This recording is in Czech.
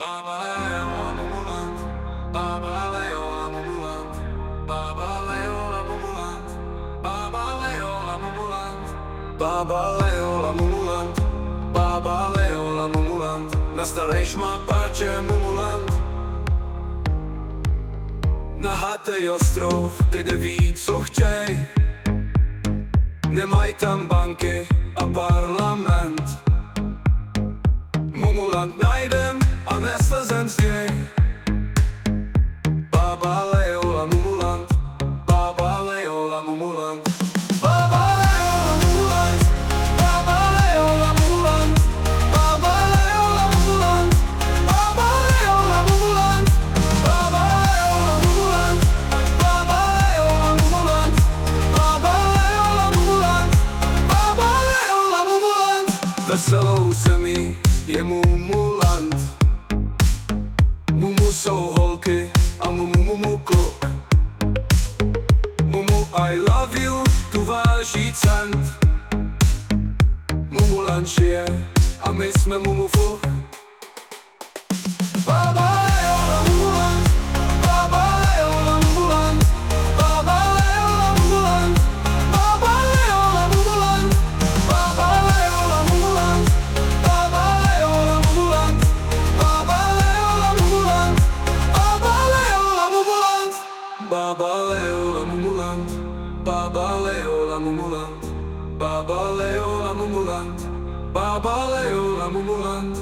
Baba Leola Mumulant, Baba Leola Mumulant, na старий шмапаче Мумулант. Нагатий остров, ти де відсохчей, немай там банки, а парламент. Мумулант найдем, а не слезем з ней. Баба Леола Мумулант, Баба Леола Мумулант. Весело у самі є Мумулант. Муму солголки, а муму клок. Муму I love you, tu váží cent. Mumulant žije a my jsme mumu fuk. Baba Leola Mumulant, Baba Leola Mumulant, Baba Leola Mumulant, Baba Leola Mumulant, Baba Leola Mumulant, Baba Leola Mumulant, Baba Leola Mumulant, Baba Leola Mumulant, Baba Leola Mumulant, Baba Leola Mumulant, Baba Leola Mumulant, Baba Leola Mumulant.